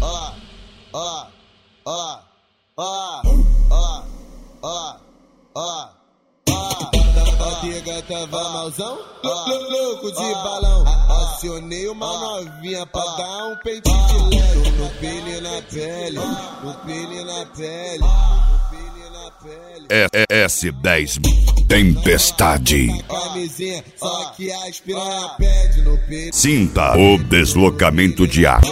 Pega tava malzão, louco de balão. Acionei uma novinha pra dar um peitinho de leve. No pele na pele, no pele na pele, no pele na pele. S10 Tempestade. Camisinha, só que a espiranha pede no pele. Sinta o deslocamento de ar.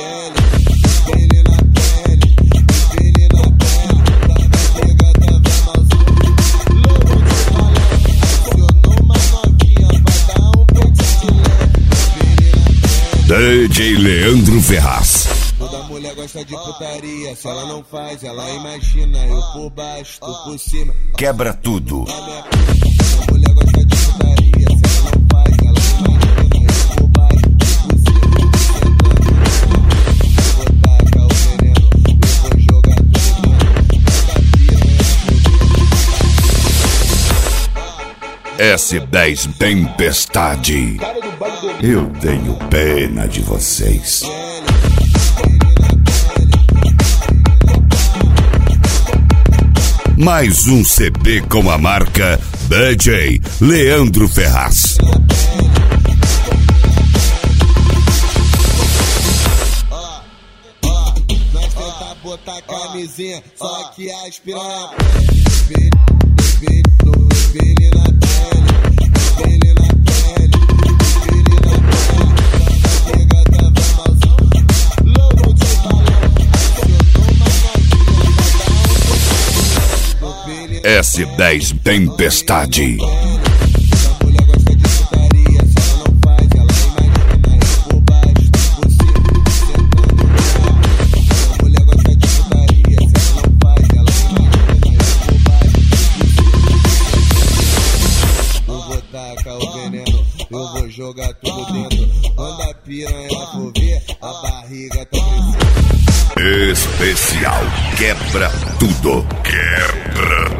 DJ Leandro Ferraz. Toda mulher gosta de putaria. Se ela não faz, ela imagina. Eu por baixo, tu por cima. Quebra tudo. Toda mulher gosta de putaria. Se ela não faz, ela imagina. Eu por baixo, tu por cima. Eu vou tacar o veneno. Eu vou jogar tudo dentro. S10 Tempestade. Eu tenho pena de vocês. Mais um CD com a marca DJ Leandro Ferraz. Nós tenta botar camisinha, só que a espiranha S10 Tempestade. Eu vou jogar tudo dentro. Quando a piranha for ver, a barriga tá crescendo. Especial Quebra Tudo. Quebra